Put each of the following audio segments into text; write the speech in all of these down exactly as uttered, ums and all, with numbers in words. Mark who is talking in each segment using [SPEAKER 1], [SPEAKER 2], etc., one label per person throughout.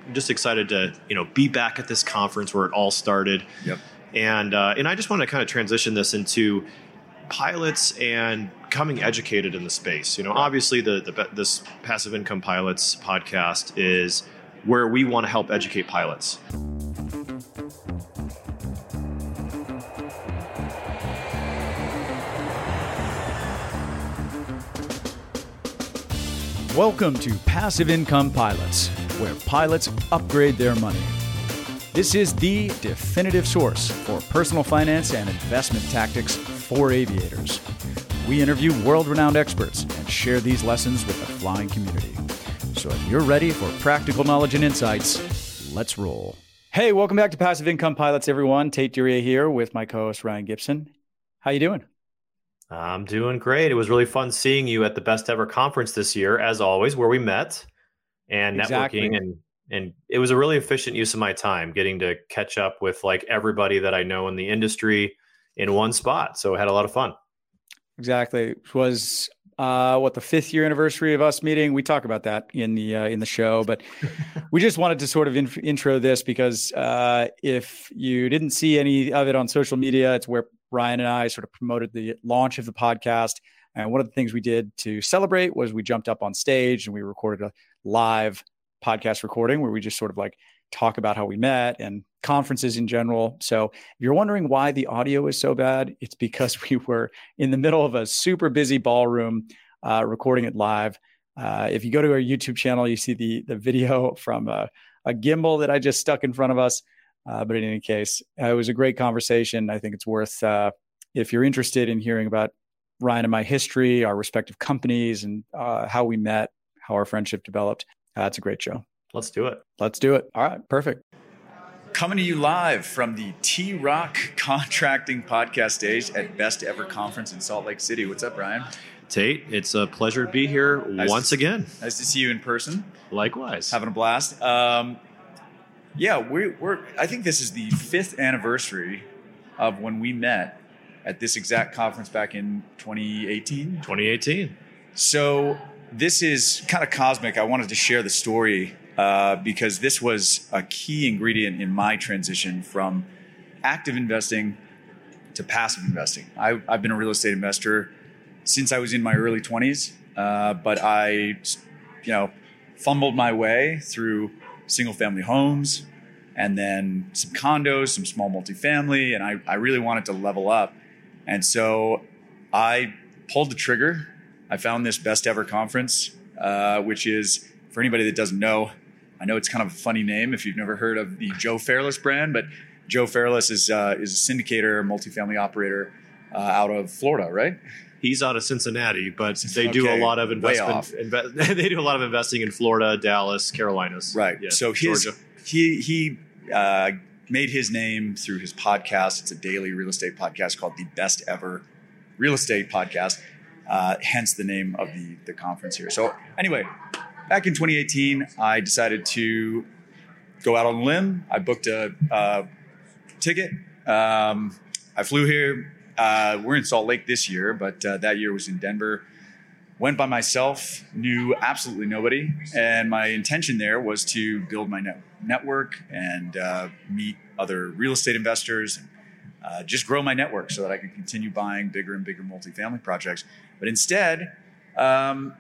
[SPEAKER 1] I'm just excited to, you know, be back at this conference where it all started.
[SPEAKER 2] Yep.
[SPEAKER 1] And uh, and I just want to kind of transition this into pilots and becoming educated in the space. You know, obviously the, the this Passive Income Pilots podcast is where we want to help educate pilots.
[SPEAKER 3] Welcome to Passive Income Pilots, where pilots upgrade their money. This is the definitive source for personal finance and investment tactics for aviators. We interview world-renowned experts and share these lessons with the flying community. So if you're ready for practical knowledge and insights, let's roll. Hey, welcome back to Passive Income Pilots, everyone. Tate Duryea here with my co-host Ryan Gibson. How you doing?
[SPEAKER 1] I'm doing great. It was really fun seeing you at the Best Ever Conference this year, as always, where we met and
[SPEAKER 3] Exactly.
[SPEAKER 1] networking. And, and it was a really efficient use of my time getting to catch up with like everybody that I know in the industry in one spot. So I had a lot of fun.
[SPEAKER 3] Exactly. It was uh, what the fifth year anniversary of us meeting. We talk about that in the uh, in the show, but we just wanted to sort of in- intro this because uh, if you didn't see any of it on social media, it's where Ryan and I sort of promoted the launch of the podcast. And one of the things we did to celebrate was we jumped up on stage and we recorded a live podcast recording where we just sort of like talk about how we met and conferences in general. So if you're wondering why the audio is so bad, it's because we were in the middle of a super busy ballroom uh, recording it live. Uh, if you go to our YouTube channel, you see the, the video from a, a gimbal that I just stuck in front of us. Uh, but in any case, uh, it was a great conversation. I think it's worth, uh, if you're interested in hearing about Ryan and my history, our respective companies, and uh, how we met, how our friendship developed. Uh, it's a great show.
[SPEAKER 1] Let's do it.
[SPEAKER 3] Let's do it. All right. Perfect.
[SPEAKER 2] Coming to you live from the T-Rock Contracting Podcast stage at Best Ever Conference in Salt Lake City. What's up, Ryan?
[SPEAKER 1] Tate, it's a pleasure to be here
[SPEAKER 2] Nice
[SPEAKER 1] once
[SPEAKER 2] to-
[SPEAKER 1] again.
[SPEAKER 2] Nice to see you in person.
[SPEAKER 1] Likewise.
[SPEAKER 2] Having a blast. Um, yeah, we're, we're. I think this is the fifth anniversary of when we met at this exact conference back in twenty eighteen.
[SPEAKER 1] twenty eighteen.
[SPEAKER 2] So this is kind of cosmic. I wanted to share the story uh, because this was a key ingredient in my transition from active investing to passive investing. I, I've been a real estate investor since I was in my early twenties, uh, but I, you know, fumbled my way through single family homes and then some condos, some small multifamily, and I, I really wanted to level up. And so I pulled the trigger. I found this Best Ever Conference, uh, which is, for anybody that doesn't know, I know it's kind of a funny name if you've never heard of the Joe Fairless brand, but Joe Fairless is uh, is a syndicator, multifamily operator uh, out of Florida, right?
[SPEAKER 1] He's out of Cincinnati, but they do
[SPEAKER 2] Okay,
[SPEAKER 1] a lot of
[SPEAKER 2] way off.
[SPEAKER 1] investment. Inve- they do a lot of investing in Florida, Dallas, Carolinas.
[SPEAKER 2] Right.
[SPEAKER 1] Yeah,
[SPEAKER 2] so his
[SPEAKER 1] Georgia.
[SPEAKER 2] he he uh, made his name through his podcast. It's a daily real estate podcast called the Best Ever Real Estate Podcast. Uh, hence the name of the the conference here. So anyway, back in twenty eighteen, I decided to go out on a limb. I booked a uh, ticket. Um, I flew here. Uh, we're in Salt Lake this year, but uh, that year was in Denver. Went by myself, knew absolutely nobody. And my intention there was to build my net- network and uh, meet other real estate investors, and uh, just grow my network so that I could continue buying bigger and bigger multifamily projects. But instead, um,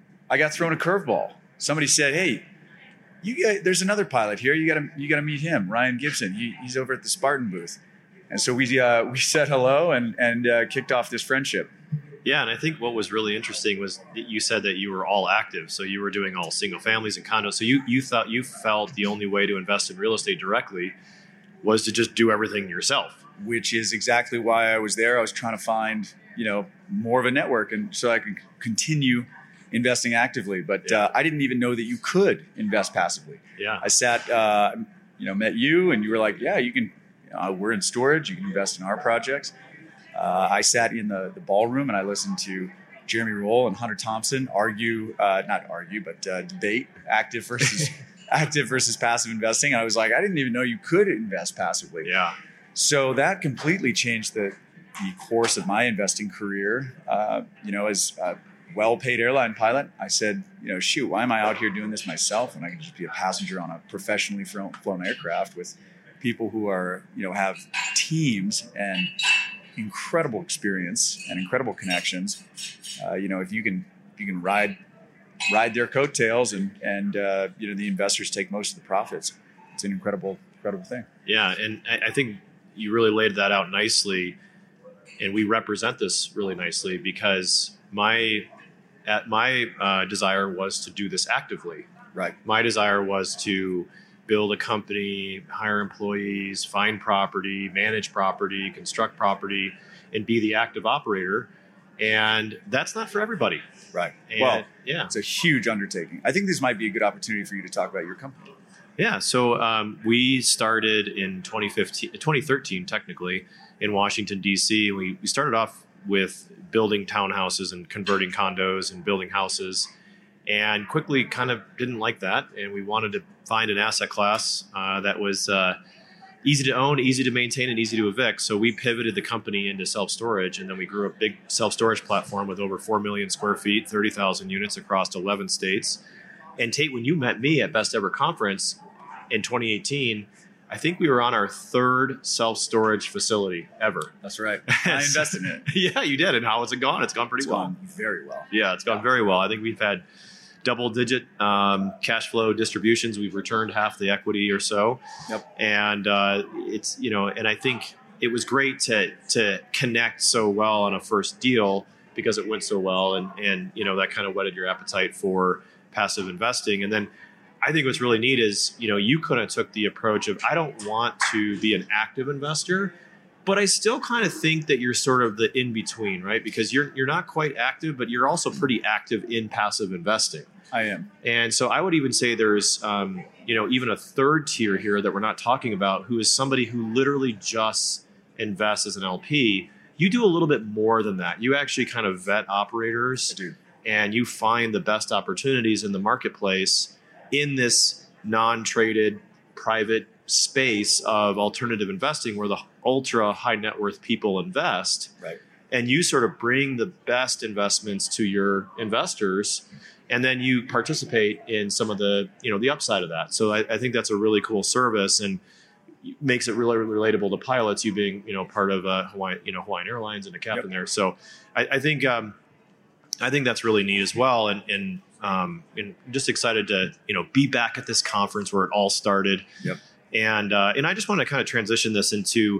[SPEAKER 2] I got thrown a curveball. Somebody said, hey, you got, there's another pilot here. You got to you got to meet him, Ryan Gibson. He, he's over at the Spartan booth. And so we uh, we said hello and and uh, kicked off this friendship.
[SPEAKER 1] Yeah, and I think what was really interesting was that you said that you were all active, so you were doing all single families and condos. So you you thought you felt the only way to invest in real estate directly was to just do everything yourself.
[SPEAKER 2] Which is exactly why I was there. I was trying to find you know more of a network, and so I could continue investing actively. But
[SPEAKER 1] Yeah.
[SPEAKER 2] uh, I didn't even know that you could invest passively.
[SPEAKER 1] Yeah,
[SPEAKER 2] I sat, uh, you know, met you, and you were like, yeah, you can. Uh, we're in storage. You can invest in our projects. Uh, I sat in the, the ballroom and I listened to Jeremy Roll and Hunter Thompson argue, uh, not argue, but uh, debate active versus active versus passive investing. And I was like, I didn't even know you could invest passively.
[SPEAKER 1] yeah.
[SPEAKER 2] So that completely changed the the course of my investing career. Uh, you know, as uh, well-paid airline pilot. I said, you know, shoot, why am I out here doing this myself when I can just be a passenger on a professionally flown, flown aircraft with people who are, you know, have teams and incredible experience and incredible connections. Uh, you know, if you can, if you can ride, ride their coattails and, and, uh, you know, the investors take most of the profits. It's an incredible, incredible thing.
[SPEAKER 1] Yeah. And I, I think you really laid that out nicely, and we represent this really nicely because my, at my uh, desire was to do this actively.
[SPEAKER 2] Right.
[SPEAKER 1] My desire was to build a company, hire employees, find property, manage property, construct property, and be the active operator. And that's not for everybody.
[SPEAKER 2] Right.
[SPEAKER 1] And,
[SPEAKER 2] well,
[SPEAKER 1] yeah,
[SPEAKER 2] it's a huge undertaking. I think this might be a good opportunity for you to talk about your company.
[SPEAKER 1] Yeah. So um, we started in twenty fifteen, twenty thirteen, technically, in Washington, D C. We, we started off with building townhouses and converting condos and building houses, and quickly kind of didn't like that. And we wanted to find an asset class uh, that was uh, easy to own, easy to maintain, and easy to evict. So we pivoted the company into self-storage, and then we grew a big self-storage platform with over four million square feet, thirty thousand units across eleven states. And Tate, when you met me at Best Ever Conference in twenty eighteen, I think we were on our third self-storage facility ever.
[SPEAKER 2] That's right. I invested in it.
[SPEAKER 1] Yeah, you did. And how has it gone? It's gone pretty
[SPEAKER 2] it's
[SPEAKER 1] well.
[SPEAKER 2] Gone very well.
[SPEAKER 1] Yeah, it's gone yeah. very well. I think we've had double-digit um, cash flow distributions. We've returned half the equity or so.
[SPEAKER 2] Yep.
[SPEAKER 1] And uh, it's, you know, and I think it was great to to connect so well on a first deal because it went so well, and and you know that kind of whetted your appetite for passive investing. And then I think what's really neat is, you know, you kind of took the approach of, I don't want to be an active investor, but I still kind of think that you're sort of the in-between, right? Because you're you're not quite active, but you're also pretty active in passive investing.
[SPEAKER 2] I am.
[SPEAKER 1] And so I would even say there's, um, you know, even a third tier here that we're not talking about, who is somebody who literally just invests as an L P. You do a little bit more than that. You actually kind of vet operators.
[SPEAKER 2] I do.
[SPEAKER 1] And you find the best opportunities in the marketplace in this non-traded private space of alternative investing where the ultra high net worth people invest.
[SPEAKER 2] Right.
[SPEAKER 1] And you sort of bring the best investments to your investors, and then you participate in some of the, you know, the upside of that. So I, I think that's a really cool service and makes it really, really relatable to pilots, you being, you know, part of uh, Hawaiian, you know, Hawaiian Airlines and a captain yep. there. So I, I think, um, I think that's really neat as well. And, and, um, and just excited to, you know, be back at this conference where it all started.
[SPEAKER 2] Yep.
[SPEAKER 1] And, uh, and I just want to kind of transition this into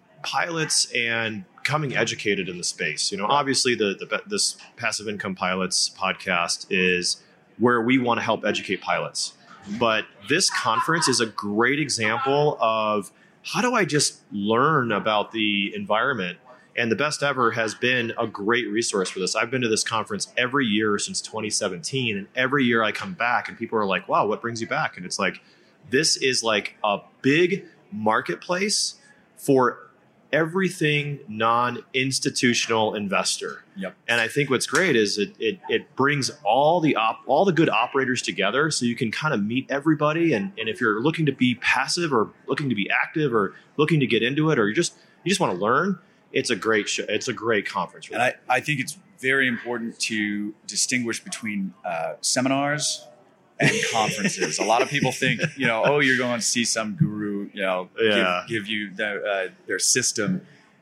[SPEAKER 1] pilots and coming educated in the space. You know, obviously the, the, this Passive Income Pilots podcast is where we want to help educate pilots. But this conference is a great example of how do I just learn about the environment. And the Best Ever has been a great resource for this. I've been to this conference every year since twenty seventeen. And every year I come back and people are like, wow, what brings you back? And it's like, this is like a big marketplace for everything non-institutional investor.
[SPEAKER 2] Yep.
[SPEAKER 1] And I think what's great is it it, it brings all the op, all the good operators together so you can kind of meet everybody. And, and if you're looking to be passive or looking to be active or looking to get into it, or you just you just want to learn, it's a great show. It's a great conference.
[SPEAKER 2] And I, I think it's very important to distinguish between uh, seminars and conferences. A lot of people think, you know, oh, you're going to see some guru, you know,
[SPEAKER 1] yeah.
[SPEAKER 2] give, give you the, uh, their system.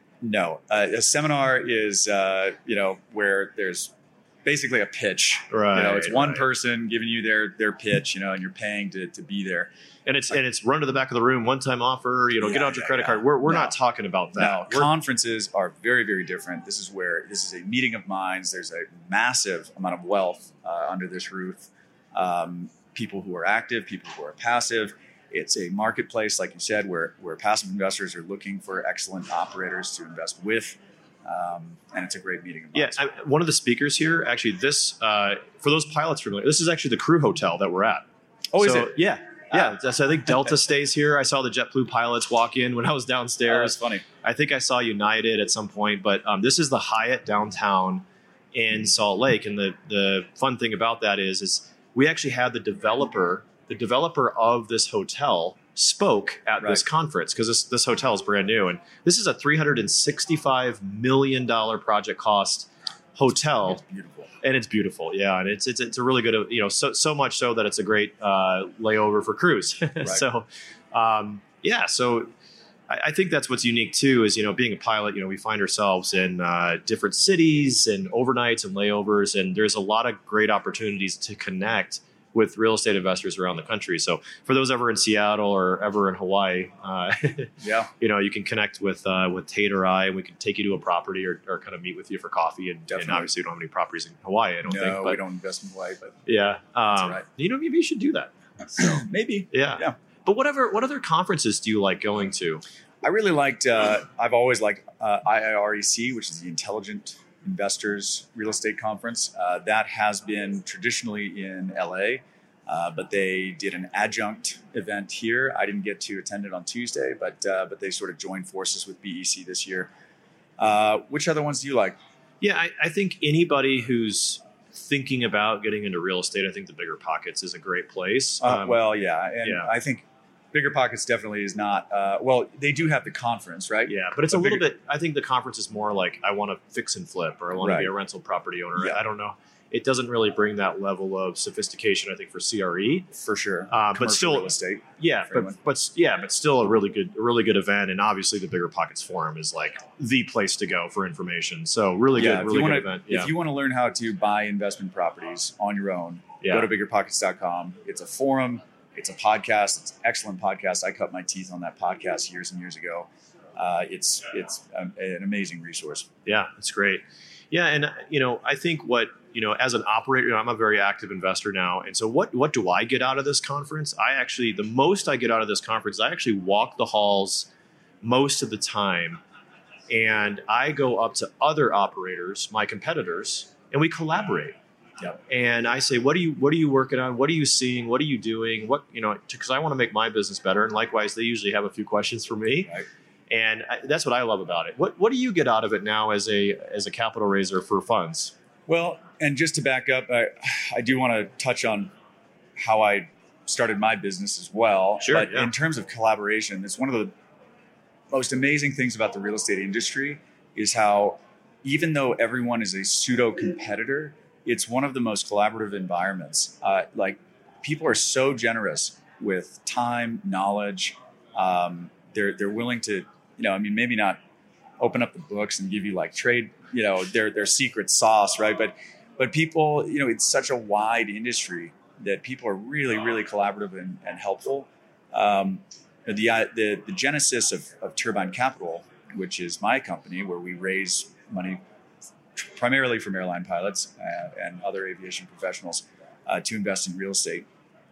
[SPEAKER 2] No, uh, a seminar is, uh, you know, where there's basically a pitch.
[SPEAKER 1] Right.
[SPEAKER 2] You know, it's one
[SPEAKER 1] right.
[SPEAKER 2] person giving you their their pitch, you know, and you're paying to, to be there.
[SPEAKER 1] And it's and it's run to the back of the room, one time offer, you know,
[SPEAKER 2] yeah,
[SPEAKER 1] get out your
[SPEAKER 2] yeah,
[SPEAKER 1] credit
[SPEAKER 2] yeah.
[SPEAKER 1] card. We're we're
[SPEAKER 2] no.
[SPEAKER 1] not talking about that.
[SPEAKER 2] No, conferences are very, very different. This is where this is a meeting of minds. There's a massive amount of wealth uh, under this roof. Um, people who are active, people who are passive. It's a marketplace, like you said, where, where passive investors are looking for excellent operators to invest with. Um, and it's a great meeting of minds.
[SPEAKER 1] Yeah, I, one of the speakers here, actually, this, uh, for those pilots familiar, this is actually the crew hotel that we're at.
[SPEAKER 2] Oh,
[SPEAKER 1] so,
[SPEAKER 2] is it?
[SPEAKER 1] Yeah. Yeah. Ah. So I think Delta stays here. I saw the JetBlue pilots walk in when I was downstairs.
[SPEAKER 2] Oh, that's funny.
[SPEAKER 1] I think I saw United at some point, but um, this is the Hyatt downtown in Salt Lake. And the, the fun thing about that is, is we actually had the developer, the developer of this hotel spoke at
[SPEAKER 2] right.
[SPEAKER 1] this conference because this, this hotel is brand new. And this is a three hundred sixty-five million dollars project cost hotel.
[SPEAKER 2] It's beautiful.
[SPEAKER 1] And it's beautiful, yeah, and it's it's it's a really good, you know, so so much so that it's a great uh, layover for cruise. Right. So, um, yeah, so I, I think that's what's unique too. Is, you know, being a pilot, you know, we find ourselves in uh, different cities and overnights and layovers, and there's a lot of great opportunities to connect with real estate investors around the country. So for those ever in Seattle or ever in Hawaii, uh,
[SPEAKER 2] yeah,
[SPEAKER 1] you know, you can connect with uh, with Tate or I, and we can take you to a property or, or kind of meet with you for coffee. And, and obviously, we don't have any properties in Hawaii, I don't
[SPEAKER 2] no,
[SPEAKER 1] think.
[SPEAKER 2] No,
[SPEAKER 1] but
[SPEAKER 2] we don't invest in Hawaii. But
[SPEAKER 1] yeah, um,
[SPEAKER 2] right.
[SPEAKER 1] You know, maybe you should do that.
[SPEAKER 2] So maybe,
[SPEAKER 1] yeah,
[SPEAKER 2] yeah.
[SPEAKER 1] But whatever, what other conferences do you like going to?
[SPEAKER 2] I really liked. Uh, I've always liked uh, I I R E C, which is the Intelligent Investors Real Estate Conference. Uh, that has been traditionally in L A. Uh, but they did an adjunct event here. I didn't get to attend it on Tuesday, but uh, but they sort of joined forces with B E C this year. Uh, which other ones do you like?
[SPEAKER 1] Yeah, I, I think anybody who's thinking about getting into real estate, I think the Bigger Pockets is a great place.
[SPEAKER 2] Uh,
[SPEAKER 1] Um,
[SPEAKER 2] well, yeah, and
[SPEAKER 1] yeah.
[SPEAKER 2] I think Bigger Pockets definitely is not. Uh, well, they do have the conference, right?
[SPEAKER 1] Yeah, but it's
[SPEAKER 2] a
[SPEAKER 1] a little
[SPEAKER 2] bigger,
[SPEAKER 1] bit. I think the conference is more like I want to fix and flip, or I want
[SPEAKER 2] Right.
[SPEAKER 1] to be a rental property owner.
[SPEAKER 2] Yeah.
[SPEAKER 1] I don't know. It doesn't really bring that level of sophistication, I think, for C R E.
[SPEAKER 2] for sure.
[SPEAKER 1] Uh, but
[SPEAKER 2] Commercial
[SPEAKER 1] still,
[SPEAKER 2] real estate.
[SPEAKER 1] yeah,
[SPEAKER 2] for
[SPEAKER 1] but
[SPEAKER 2] anyone.
[SPEAKER 1] but yeah, but still a really good, a really good event. And obviously, the Bigger Pockets Forum is like the place to go for information. So really
[SPEAKER 2] Yeah,
[SPEAKER 1] good,
[SPEAKER 2] if
[SPEAKER 1] really
[SPEAKER 2] you
[SPEAKER 1] good
[SPEAKER 2] wanna,
[SPEAKER 1] event. Yeah,
[SPEAKER 2] If you want to learn how to buy investment properties on your own,
[SPEAKER 1] Yeah.
[SPEAKER 2] go to bigger pockets dot com. It's a forum. It's a podcast. It's an excellent podcast. I cut my teeth on that podcast years and years ago. Uh, it's it's um, an amazing resource.
[SPEAKER 1] Yeah, it's great. Yeah, and uh, you know, I think what you know, as an operator, you know, I'm a very active investor now, and so what what do I get out of this conference? I actually, the most I get out of this conference, I actually walk the halls most of the time, and I go up to other operators, my competitors, and we collaborate.
[SPEAKER 2] Yep.
[SPEAKER 1] And I say, what are you what are you working on? What are you seeing? What are you doing? What you know, because I want to make my business better, and likewise, they usually have a few questions for me.
[SPEAKER 2] Right.
[SPEAKER 1] And I, that's what I love about it. What what do you get out of it now as a as a capital raiser for funds?
[SPEAKER 2] Well, and just to back up, I, I do want to touch on how I started my business as well.
[SPEAKER 1] Sure,
[SPEAKER 2] But
[SPEAKER 1] yeah.
[SPEAKER 2] in terms of collaboration, it's one of the most amazing things about the real estate industry is how, even though everyone is a pseudo competitor, it's one of the most collaborative environments. Uh, like people are so generous with time, knowledge. Um, they're they're willing to, you know, I mean, maybe not open up the books and give you like trade, you know, their their secret sauce, right? But but people, you know, it's such a wide industry that people are really really collaborative and, and helpful. Um, the, the the genesis of, of Turbine Capital, which is my company, where we raise money primarily from airline pilots uh, and other aviation professionals uh, to invest in real estate.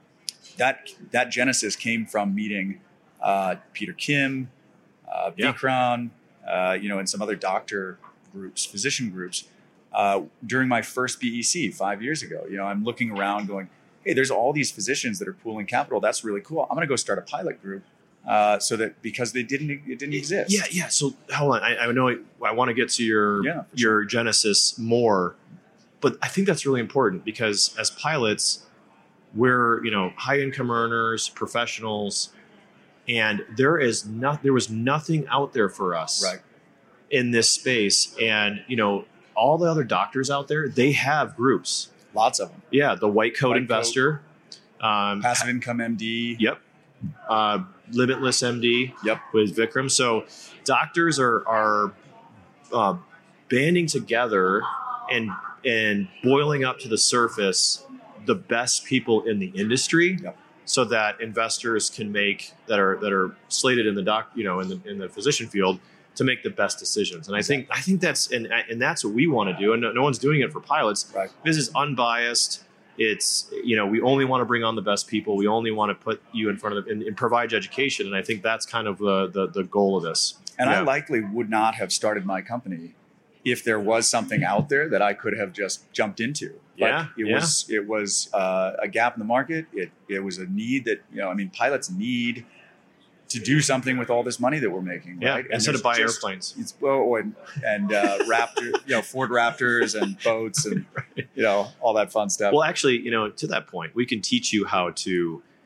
[SPEAKER 2] That that genesis came from meeting uh, Peter Kim, uh,
[SPEAKER 1] Yeah.
[SPEAKER 2] Vikram, uh, you know, and some other doctor groups, physician groups, uh, during my first B E C five years ago. You know, I'm looking around going, hey, there's all these physicians that are pooling capital. That's really cool. I'm going to go start a pilot group uh, so that because they didn't, it didn't exist.
[SPEAKER 1] Yeah, yeah. So hold on. I, I know I, I want to get to your
[SPEAKER 2] Yeah, for
[SPEAKER 1] your genesis more, but I think that's really important because as pilots, we're you know high income earners, professionals, and there is not there was nothing out there for us
[SPEAKER 2] Right.
[SPEAKER 1] in this space. And you know all the other doctors out there, they have groups.
[SPEAKER 2] Lots of them.
[SPEAKER 1] Yeah, the white coat
[SPEAKER 2] White coat.
[SPEAKER 1] investor. Um,
[SPEAKER 2] Passive income M D.
[SPEAKER 1] Yep. Uh, Limitless M D.
[SPEAKER 2] Yep.
[SPEAKER 1] With Vikram. So doctors are are uh, banding together and and boiling up to the surface the best people in the industry,
[SPEAKER 2] Yep.
[SPEAKER 1] so that investors can make that are that are slated in the doc you know in the in the physician field to make the best decisions. And I think I think that's and and that's what we want to do. And no, no one's doing it for pilots.
[SPEAKER 2] Right.
[SPEAKER 1] This is unbiased. It's, you know, we only want to bring on the best people. We only want to put you in front of them and, and provide education. And I think that's kind of the the, the goal of this.
[SPEAKER 2] And
[SPEAKER 1] Yeah.
[SPEAKER 2] I likely would not have started my company if there was something out there that I could have just jumped into. But
[SPEAKER 1] Yeah,
[SPEAKER 2] it
[SPEAKER 1] yeah.
[SPEAKER 2] was it was uh, a gap in the market. It it was a need that, you know, I mean, pilots need to do something with all this money that we're making,
[SPEAKER 1] Yeah.
[SPEAKER 2] right? And
[SPEAKER 1] Instead of
[SPEAKER 2] there's
[SPEAKER 1] buy
[SPEAKER 2] just-
[SPEAKER 1] airplanes.
[SPEAKER 2] It's, well, and, and uh, Raptor, you know, Ford Raptors and boats and you know all that fun stuff.
[SPEAKER 1] Well, actually, you know, to that point, we can teach you how to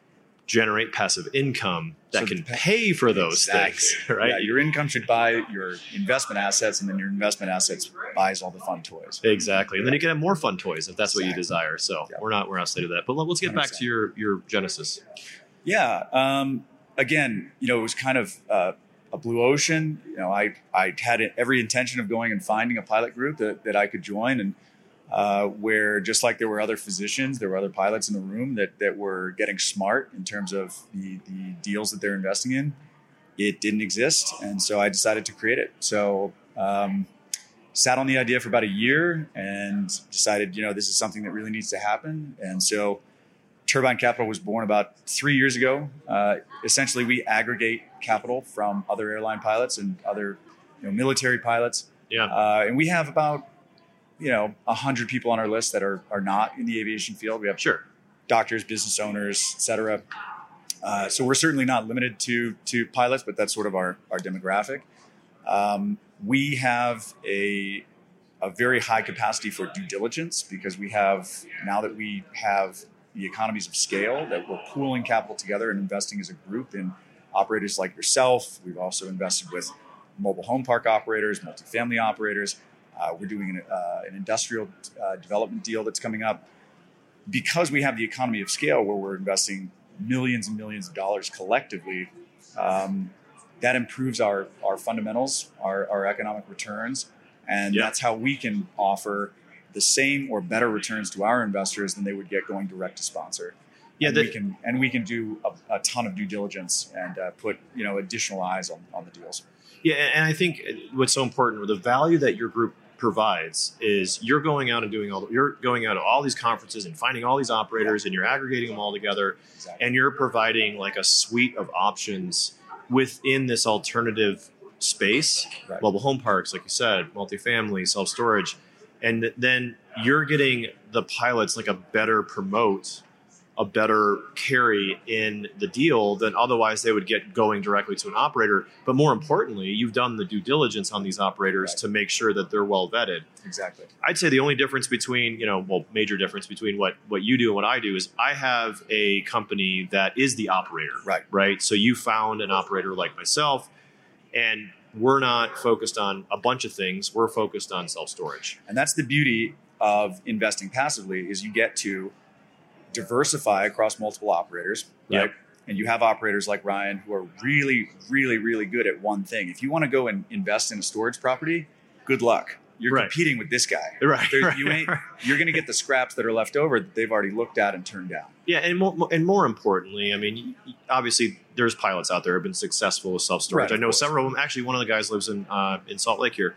[SPEAKER 1] generate passive income that
[SPEAKER 2] So
[SPEAKER 1] can
[SPEAKER 2] the pa-
[SPEAKER 1] pay for those
[SPEAKER 2] Exactly.
[SPEAKER 1] things, right?
[SPEAKER 2] Yeah, your income should buy your investment assets, and then your investment assets buys all the fun toys.
[SPEAKER 1] Exactly. And then you can have more fun toys if that's what you
[SPEAKER 2] Exactly.
[SPEAKER 1] desire. So
[SPEAKER 2] Yeah.
[SPEAKER 1] we're not we're not saying that. But let's get back to your your genesis.
[SPEAKER 2] Yeah. Um, again, you know, it was kind of uh, a blue ocean. You know, I I had every intention of going and finding a pilot group that, that I could join, and uh, where just like there were other physicians, there were other pilots in the room that that were getting smart in terms of the the deals that they're investing in. It didn't exist, and so I decided to create it. So. Um, sat on the idea for about a year and decided, you know, this is something that really needs to happen. And so Turbine Capital was born about three years ago. Uh, essentially, we aggregate capital from other airline pilots and other, you know, military pilots.
[SPEAKER 1] Yeah.
[SPEAKER 2] Uh, and we have about, you know, one hundred people on our list that are are not in the aviation field. We have
[SPEAKER 1] Sure.
[SPEAKER 2] doctors, business owners, et cetera. Uh, so we're certainly not limited to to pilots, but that's sort of our, our demographic. Um, we have a, a very high capacity for due diligence because we have, now that we have the economies of scale, that we're pooling capital together and investing as a group in operators like yourself. We've also invested with mobile home park operators, multifamily operators. Uh, we're doing an, uh, an industrial uh, development deal that's coming up. Because we have the economy of scale where we're investing millions and millions of dollars collectively, um, that improves our, our fundamentals, our, our economic returns. And
[SPEAKER 1] Yeah.
[SPEAKER 2] that's how we can offer the same or better returns to our investors than they would get going direct to sponsor.
[SPEAKER 1] Yeah,
[SPEAKER 2] and
[SPEAKER 1] the-
[SPEAKER 2] we can and we can do a, a ton of due diligence and uh, put, you know, additional eyes on, on the deals.
[SPEAKER 1] Yeah, and I think what's so important, the value that your group provides is you're going out and doing all, you're going out to all these conferences and finding all these operators, and you're aggregating them all together,
[SPEAKER 2] Exactly.
[SPEAKER 1] and you're providing like a suite of options within this alternative space,
[SPEAKER 2] Right.
[SPEAKER 1] mobile home parks, like you said, multifamily, self-storage, and then you're getting the pilots like a better promote, a better carry in the deal than otherwise they would get going directly to an operator. But more importantly, you've done the due diligence on these operators
[SPEAKER 2] Right.
[SPEAKER 1] to make sure that they're well vetted.
[SPEAKER 2] Exactly.
[SPEAKER 1] I'd say the only difference between, you know, well, major difference between what, what you do and what I do is I have a company that is the operator,
[SPEAKER 2] Right.
[SPEAKER 1] right? So you found an operator like myself, and we're not focused on a bunch of things. We're focused on self-storage.
[SPEAKER 2] And that's the beauty of investing passively is you get to diversify across multiple operators, right?
[SPEAKER 1] Yep.
[SPEAKER 2] And you have operators like Ryan who are really, really, really good at one thing. If you want to go and invest in a storage property, good luck. You're
[SPEAKER 1] Right.
[SPEAKER 2] competing with this guy.
[SPEAKER 1] Right,
[SPEAKER 2] There-
[SPEAKER 1] right,
[SPEAKER 2] you ain't,
[SPEAKER 1] right.
[SPEAKER 2] you're going to get the scraps that are left over that they've already looked at and turned down.
[SPEAKER 1] Yeah, and more, and more importantly, I mean, obviously, there's pilots out there who have been successful with self-storage.
[SPEAKER 2] Right,
[SPEAKER 1] I know
[SPEAKER 2] of course.
[SPEAKER 1] several of them. Actually, one of the guys lives in uh, in Salt Lake here.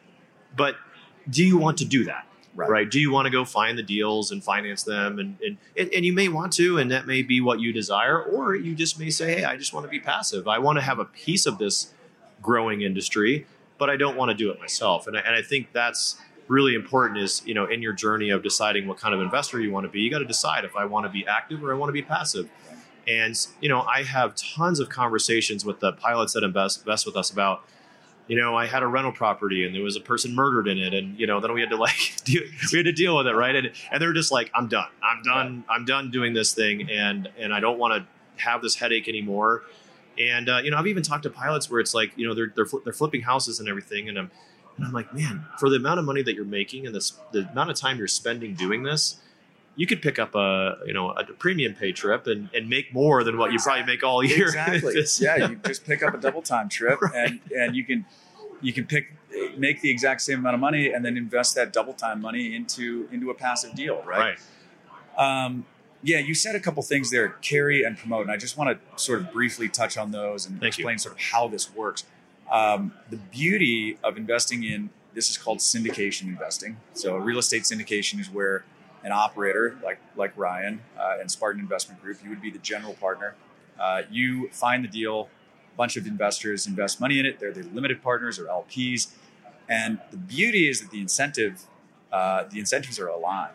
[SPEAKER 1] But do you want to do that?
[SPEAKER 2] Right.
[SPEAKER 1] Right? Do you want to go find the deals and finance them? And, and, and, and you may want to, and that may be what you desire. Or you just may say, hey, I just want to be passive. I want to have a piece of this growing industry, but I don't want to do it myself. And I, and I think that's really important is, you know, in your journey of deciding what kind of investor you want to be, you got to decide if I want to be active or I want to be passive. And, you know, I have tons of conversations with the pilots that invest, invest with us about, you know, I had a rental property and there was a person murdered in it. And, you know, then we had to like, deal, we had to deal with it. Right. And, and they're just like, I'm done. I'm done. I'm done doing this thing. And, and I don't want to have this headache anymore. And, uh, you know, I've even talked to pilots where it's like, you know, they're, they're, fl- they're flipping houses and everything. And I'm, and I'm like, man, for the amount of money that you're making and this, the amount of time you're spending doing this, you could pick up a, you know, a premium pay trip and, and make more than what you probably make all year.
[SPEAKER 2] Exactly.
[SPEAKER 1] This-
[SPEAKER 2] Yeah, you just pick up a double time trip
[SPEAKER 1] Right.
[SPEAKER 2] and, and you can you can pick make the exact same amount of money and then invest that double time money into into a passive deal, right?
[SPEAKER 1] Right.
[SPEAKER 2] Um, yeah, you said a couple things there, carry and promote, and I just want to sort of briefly touch on those and
[SPEAKER 1] Thank you.
[SPEAKER 2] explain sort of how this works. Um, the beauty of investing in this is called syndication investing. So real estate syndication is where an operator like like Ryan uh, and Spartan Investment Group, you would be the general partner. Uh, you find the deal, a bunch of investors invest money in it. They're the limited partners or L Ps, and the beauty is that the incentive, uh, the incentives are aligned,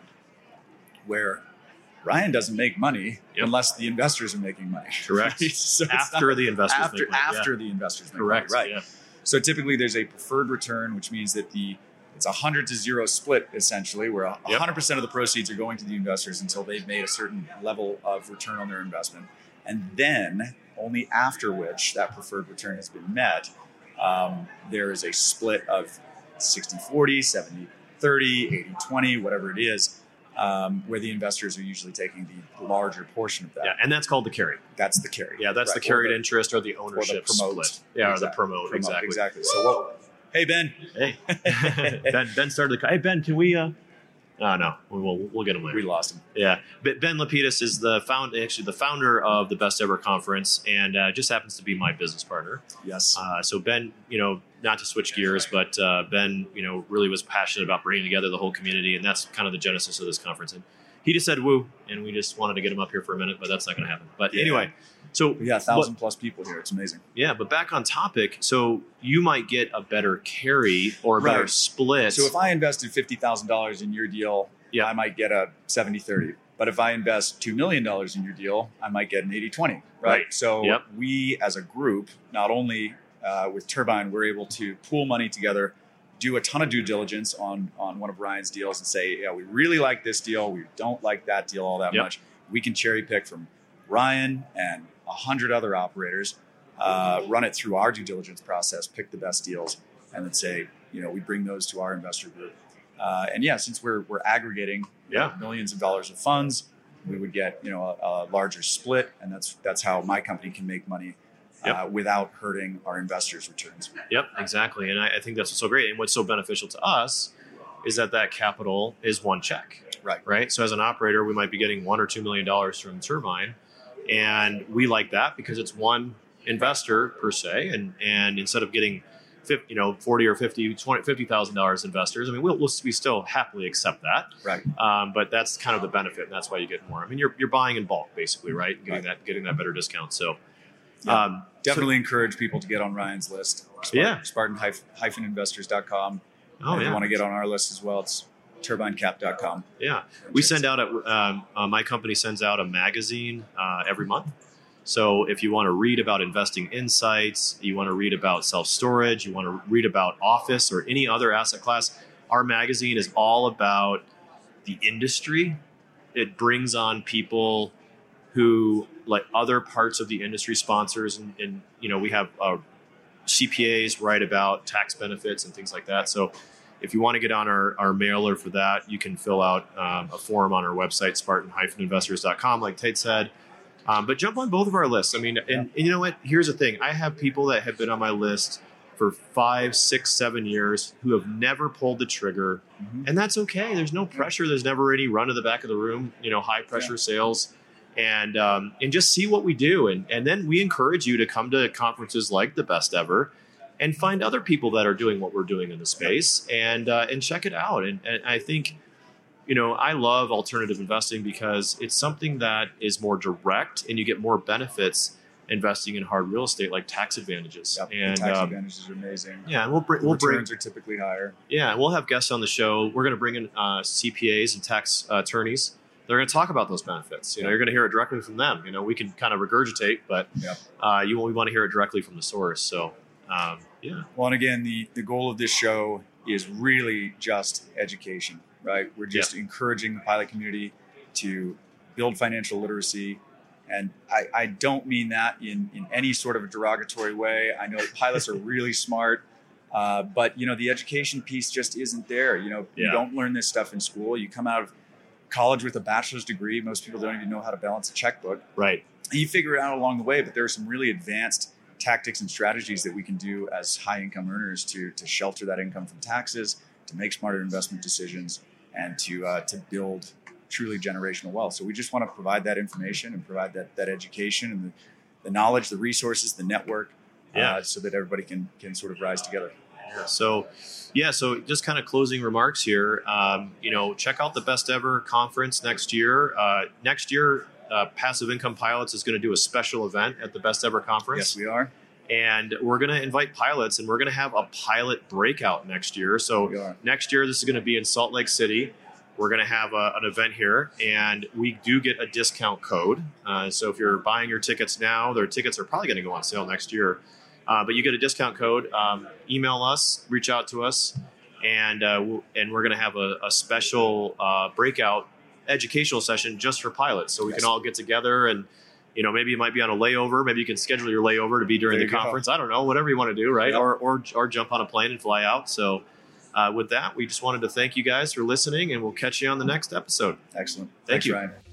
[SPEAKER 2] where Ryan doesn't make money
[SPEAKER 1] Yep.
[SPEAKER 2] unless the investors are making money.
[SPEAKER 1] Correct.
[SPEAKER 2] So it's
[SPEAKER 1] After
[SPEAKER 2] not-
[SPEAKER 1] the investors
[SPEAKER 2] after
[SPEAKER 1] make money, yeah.
[SPEAKER 2] after the investors make
[SPEAKER 1] Correct.
[SPEAKER 2] money, right?
[SPEAKER 1] Yeah.
[SPEAKER 2] So typically there's a preferred return, which means that the it's a hundred to zero split essentially, where a
[SPEAKER 1] Yep.
[SPEAKER 2] hundred percent of the proceeds are going to the investors until they've made a certain level of return on their investment. And then only after which that preferred return has been met, um, there is a split of sixty forty, seventy thirty, eighty twenty, whatever it is, um, where the investors are usually taking the larger portion of that.
[SPEAKER 1] Yeah, and that's called the carry.
[SPEAKER 2] That's the carry.
[SPEAKER 1] Yeah, that's
[SPEAKER 2] right.
[SPEAKER 1] the carried
[SPEAKER 2] the,
[SPEAKER 1] interest or the ownership
[SPEAKER 2] or the promote.
[SPEAKER 1] split. Yeah,
[SPEAKER 2] exactly.
[SPEAKER 1] or the promote,
[SPEAKER 2] promote.
[SPEAKER 1] exactly.
[SPEAKER 2] Exactly. So what? Hey, Ben.
[SPEAKER 1] Hey. ben, Ben started the... Hey, Ben, can we... Uh, oh, no. We'll, we'll get him later.
[SPEAKER 2] We lost him.
[SPEAKER 1] Yeah. Ben Lapidus is the found, actually the founder of the Best Ever Conference, and uh, just happens to be my business partner.
[SPEAKER 2] Yes.
[SPEAKER 1] Uh, so Ben, you know, not to switch gears, but uh, Ben, you know, really was passionate about bringing together the whole community, and that's kind of the genesis of this conference. And he just said woo, and we just wanted to get him up here for a minute, but that's not going to happen. But
[SPEAKER 2] yeah.
[SPEAKER 1] anyway, so
[SPEAKER 2] yeah, a thousand plus people here. It's amazing.
[SPEAKER 1] Yeah, but back on topic, so you might get a better carry or a better
[SPEAKER 2] right.
[SPEAKER 1] split.
[SPEAKER 2] So if I invested fifty thousand dollars in your deal, yeah. I might get a seventy thirty. But if I invest two million dollars in your deal, I might get an eighty twenty. Right.
[SPEAKER 1] Right.
[SPEAKER 2] So
[SPEAKER 1] yep.
[SPEAKER 2] we as a group, not only uh, with Turbine, we're able to pool money together, do a ton of due diligence on, on one of Ryan's deals and say, yeah, we really like this deal. We don't like that deal all that
[SPEAKER 1] yep.
[SPEAKER 2] much. We can cherry pick from Ryan and a hundred other operators, uh, run it through our due diligence process, pick the best deals, and then say, you know, we bring those to our investor group. Uh, and yeah, since we're we're aggregating
[SPEAKER 1] yeah.
[SPEAKER 2] know, millions of dollars of funds, we would get you know a, a larger split, and that's that's how my company can make money
[SPEAKER 1] yep.
[SPEAKER 2] uh, without hurting our investors' returns.
[SPEAKER 1] Yep, exactly. And I, I think that's what's so great. And what's so beneficial to us is that that capital is one check.
[SPEAKER 2] Right.
[SPEAKER 1] Right. So as an operator, we might be getting one or two million dollars from Turbine, and we like that because it's one investor per se, and and instead of getting you know, forty or fifty, twenty, fifty thousand dollars investors. I mean, we'll, we'll we still happily accept that,
[SPEAKER 2] right?
[SPEAKER 1] Um, but that's kind of the benefit, and that's why you get more. I mean, you're you're buying in bulk, basically, right? Getting
[SPEAKER 2] right.
[SPEAKER 1] that getting that better discount. So,
[SPEAKER 2] yeah.
[SPEAKER 1] um,
[SPEAKER 2] definitely
[SPEAKER 1] so,
[SPEAKER 2] encourage people to get on Ryan's list. Spartan,
[SPEAKER 1] yeah,
[SPEAKER 2] Spartan investors dot com.
[SPEAKER 1] Oh,
[SPEAKER 2] if
[SPEAKER 1] yeah.
[SPEAKER 2] you want to get on our list as well, it's turbine cap dot com.
[SPEAKER 1] Yeah, we send out a um, uh, my company sends out a magazine uh, every month. So if you want to read about investing insights, you want to read about self-storage, you want to read about office or any other asset class, our magazine is all about the industry. It brings on people who, like other parts of the industry, sponsors, and, and you know, we have uh, C P As write about tax benefits and things like that. So if you want to get on our, our mailer for that, you can fill out um, a form on our website, Spartan investors dot com, like Tate said. Um, but jump on both of our lists. I mean, and, and you know what? Here's the thing. I have people that have been on my list for five, six, seven years who have never pulled the trigger. Mm-hmm. And that's okay. There's no pressure. There's never any run to the back of the room, you know, high pressure yeah. sales. And um, and just see what we do. And, and then we encourage you to come to conferences like the Best Ever and find other people that are doing what we're doing in the space and uh, and check it out. And, and I think... You know, I love alternative investing because it's something that is more direct and you get more benefits investing in hard real estate, like tax advantages.
[SPEAKER 2] Yep,
[SPEAKER 1] and
[SPEAKER 2] the tax
[SPEAKER 1] um,
[SPEAKER 2] advantages are amazing.
[SPEAKER 1] Yeah, and we'll bring we'll
[SPEAKER 2] returns
[SPEAKER 1] bring,
[SPEAKER 2] are typically higher.
[SPEAKER 1] Yeah, we'll have guests on the show. We're going to bring in uh, C P As and tax uh, attorneys. They're going to talk about those benefits. You know, you're going to hear it directly from them. You know, we can kind of regurgitate, but
[SPEAKER 2] yep.
[SPEAKER 1] uh, you we want to hear it directly from the source. So, um, yeah.
[SPEAKER 2] Well, and again, the the goal of this show is really just education. Right, we're just
[SPEAKER 1] yeah.
[SPEAKER 2] encouraging the pilot community to build financial literacy, and I, I don't mean that in, in any sort of a derogatory way. I know that pilots are really smart, uh, but you know the education piece just isn't there. You know,
[SPEAKER 1] yeah.
[SPEAKER 2] you don't learn this stuff in school. You come out of college with a bachelor's degree. Most people don't even know how to balance a checkbook.
[SPEAKER 1] Right,
[SPEAKER 2] and you figure it out along the way. But there are some really advanced tactics and strategies that we can do as high income earners to to shelter that income from taxes, to make smarter investment decisions, and to uh, to build truly generational wealth. So we just want to provide that information and provide that that education and the, the knowledge, the resources, the network,
[SPEAKER 1] yeah.
[SPEAKER 2] uh, so that everybody can can sort of rise together.
[SPEAKER 1] Yeah. So, yeah. So just kind of closing remarks here. Um, you know, check out the Best Ever Conference next year. Uh, next year, uh, Passive Income Pilots is going to do a special event at the Best Ever Conference.
[SPEAKER 2] Yes, we are.
[SPEAKER 1] And we're going to invite pilots, and we're going to have a pilot breakout next year. So next year, this is going to be in Salt Lake City. We're going to have a, an event here, and we do get a discount code. Uh, so if you're buying your tickets now, their tickets are probably going to go on sale next year. Uh, but you get a discount code. Um, email us, reach out to us, and uh, we'll, and we're going to have a, a special uh, breakout educational session just for pilots. So we
[SPEAKER 2] yes.
[SPEAKER 1] can all get together and you know, maybe you might be on a layover. Maybe you can schedule your layover to be during
[SPEAKER 2] There
[SPEAKER 1] the
[SPEAKER 2] you go.
[SPEAKER 1] conference. I don't know, whatever you want to do, right?
[SPEAKER 2] Yep.
[SPEAKER 1] Or, or or jump on a plane and fly out. So uh, with that, we just wanted to thank you guys for listening, and we'll catch you on the next episode.
[SPEAKER 2] Excellent.
[SPEAKER 1] Thank
[SPEAKER 2] Thanks,
[SPEAKER 1] you.
[SPEAKER 2] Ryan.